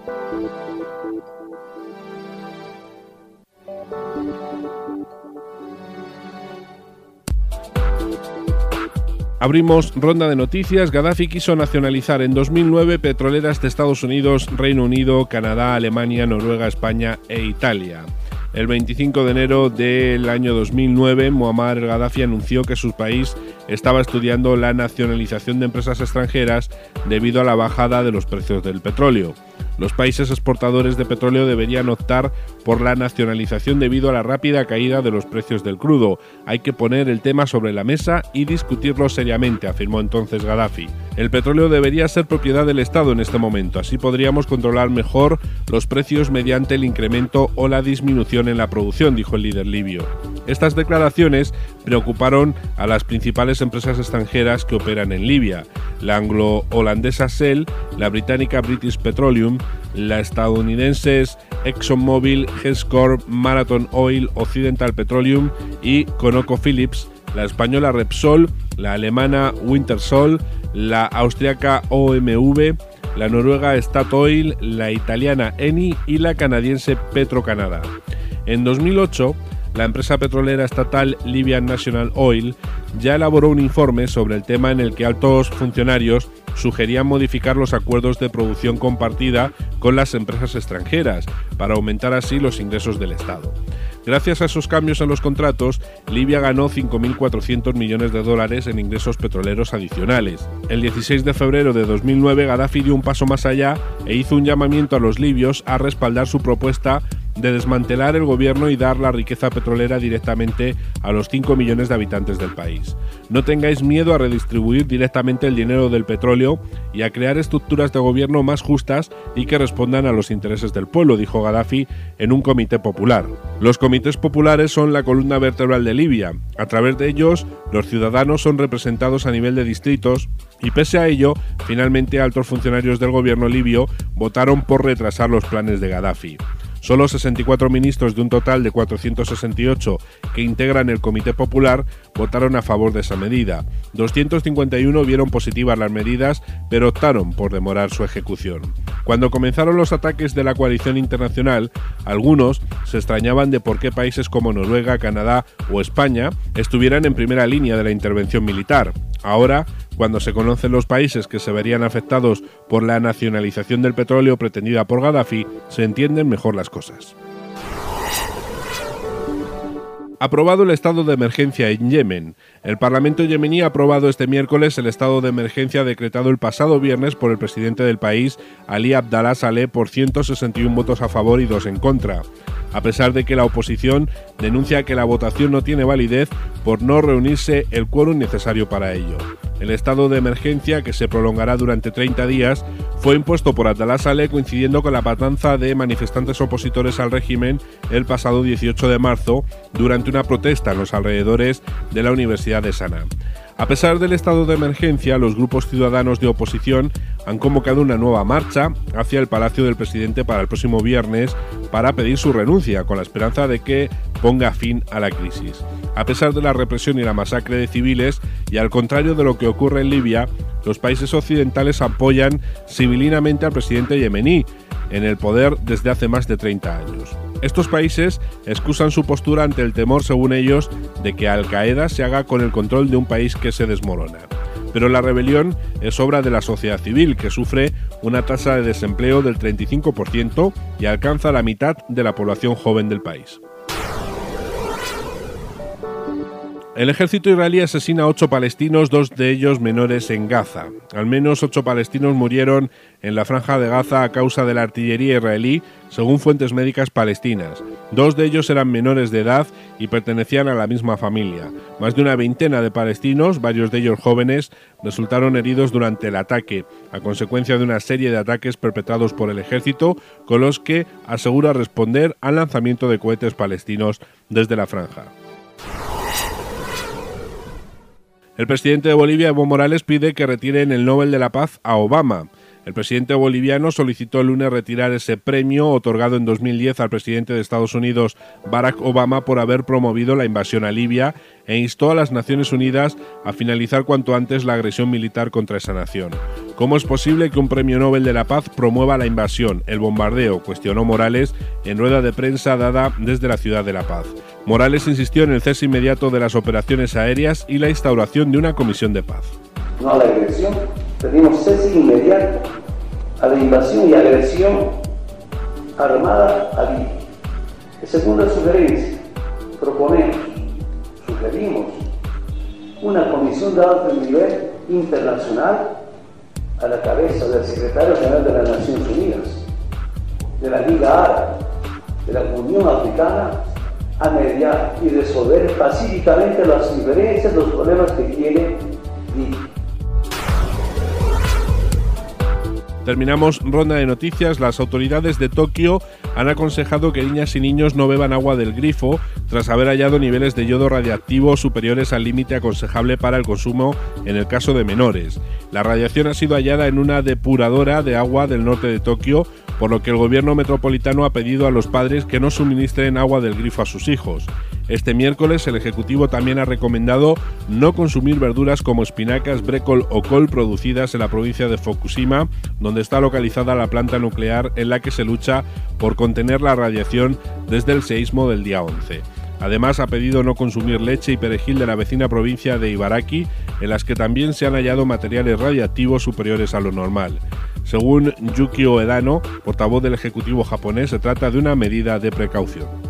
Abrimos ronda de noticias. Gaddafi quiso nacionalizar en 2009 petroleras de Estados Unidos, Reino Unido, Canadá, Alemania, Noruega, España e Italia. El 25 de enero del año 2009, Muammar Gaddafi anunció que su país estaba estudiando la nacionalización de empresas extranjeras debido a la bajada de los precios del petróleo. Los países exportadores de petróleo deberían optar por la nacionalización debido a la rápida caída de los precios del crudo. Hay que poner el tema sobre la mesa y discutirlo seriamente, afirmó entonces Gaddafi. El petróleo debería ser propiedad del Estado en este momento, así podríamos controlar mejor los precios mediante el incremento o la disminución en la producción, dijo el líder libio. Estas declaraciones preocuparon a las principales empresas extranjeras que operan en Libia: la anglo-holandesa Shell, la británica British Petroleum, la estadounidense ExxonMobil, Hess Corp, Marathon Oil, Occidental Petroleum y ConocoPhillips, la española Repsol, la alemana Wintershall, la austriaca OMV, la noruega Statoil, la italiana Eni y la canadiense Petro-Canada. En 2008, la empresa petrolera estatal Libyan National Oil ya elaboró un informe sobre el tema en el que altos funcionarios sugerían modificar los acuerdos de producción compartida con las empresas extranjeras para aumentar así los ingresos del Estado. Gracias a esos cambios en los contratos, Libia ganó 5.400 millones de dólares en ingresos petroleros adicionales. El 16 de febrero de 2009, Gaddafi dio un paso más allá e hizo un llamamiento a los libios a respaldar su propuesta de desmantelar el gobierno y dar la riqueza petrolera directamente a los 5 millones de habitantes del país. No tengáis miedo a redistribuir directamente el dinero del petróleo y a crear estructuras de gobierno más justas y que respondan a los intereses del pueblo, dijo Gaddafi en un comité popular. Los comités populares son la columna vertebral de Libia. A través de ellos, los ciudadanos son representados a nivel de distritos y pese a ello, finalmente altos funcionarios del gobierno libio votaron por retrasar los planes de Gaddafi. Solo 64 ministros de un total de 468 que integran el Comité Popular votaron a favor de esa medida. 251 vieron positivas las medidas, pero optaron por demorar su ejecución. Cuando comenzaron los ataques de la coalición internacional, algunos se extrañaban de por qué países como Noruega, Canadá o España estuvieran en primera línea de la intervención militar. Ahora, cuando se conocen los países que se verían afectados por la nacionalización del petróleo pretendida por Gaddafi, se entienden mejor las cosas. Aprobado el estado de emergencia en Yemen. El Parlamento yemení ha aprobado este miércoles el estado de emergencia decretado el pasado viernes por el presidente del país, Ali Abdallah Saleh, por 161 votos a favor y 2 en contra, a pesar de que la oposición denuncia que la votación no tiene validez por no reunirse el quórum necesario para ello. El estado de emergencia, que se prolongará durante 30 días, fue impuesto por Abdallah Saleh coincidiendo con la matanza de manifestantes opositores al régimen el pasado 18 de marzo durante una protesta en los alrededores de la Universidad de Sanaa. A pesar del estado de emergencia, los grupos ciudadanos de oposición han convocado una nueva marcha hacia el Palacio del Presidente para el próximo viernes para pedir su renuncia, con la esperanza de que ponga fin a la crisis. A pesar de la represión y la masacre de civiles, y al contrario de lo que ocurre en Libia, los países occidentales apoyan civilinamente al presidente yemení, en el poder desde hace más de 30 años. Estos países excusan su postura ante el temor, según ellos, de que Al-Qaeda se haga con el control de un país que se desmorona. Pero la rebelión es obra de la sociedad civil, que sufre una tasa de desempleo del 35% y alcanza la mitad de la población joven del país. El ejército israelí asesina a 8 palestinos, 2 de ellos menores, en Gaza. Al menos 8 palestinos murieron en la franja de Gaza a causa de la artillería israelí, según fuentes médicas palestinas. 2 de ellos eran menores de edad y pertenecían a la misma familia. Más de una veintena de palestinos, varios de ellos jóvenes, resultaron heridos durante el ataque, a consecuencia de una serie de ataques perpetrados por el ejército, con los que asegura responder al lanzamiento de cohetes palestinos desde la franja. El presidente de Bolivia, Evo Morales, pide que retiren el Nobel de la Paz a Obama. El presidente boliviano solicitó el lunes retirar ese premio otorgado en 2010 al presidente de Estados Unidos, Barack Obama, por haber promovido la invasión a Libia e instó a las Naciones Unidas a finalizar cuanto antes la agresión militar contra esa nación. ¿Cómo es posible que un premio Nobel de la Paz promueva la invasión, el bombardeo?, cuestionó Morales en rueda de prensa dada desde la Ciudad de La Paz. Morales insistió en el cese inmediato de las operaciones aéreas y la instauración de una comisión de paz. No a la agresión, pedimos cese inmediato a la invasión y agresión armada a Libia. Segunda sugerencia, sugerimos una comisión de alto nivel internacional a la cabeza del secretario general de las Naciones Unidas, de la Liga Árabe, de la Unión Africana, a mediar y resolver pacíficamente las diferencias, los problemas que tiene Libia. Terminamos ronda de noticias. Las autoridades de Tokio han aconsejado que niñas y niños no beban agua del grifo tras haber hallado niveles de yodo radiactivo superiores al límite aconsejable para el consumo en el caso de menores. La radiación ha sido hallada en una depuradora de agua del norte de Tokio, por lo que el gobierno metropolitano ha pedido a los padres que no suministren agua del grifo a sus hijos. Este miércoles el Ejecutivo también ha recomendado no consumir verduras como espinacas, brécol o col producidas en la provincia de Fukushima, donde está localizada la planta nuclear en la que se lucha por contener la radiación desde el seísmo del día 11. Además, ha pedido no consumir leche y perejil de la vecina provincia de Ibaraki, en las que también se han hallado materiales radiactivos superiores a lo normal. Según Yukio Edano, portavoz del Ejecutivo japonés, se trata de una medida de precaución.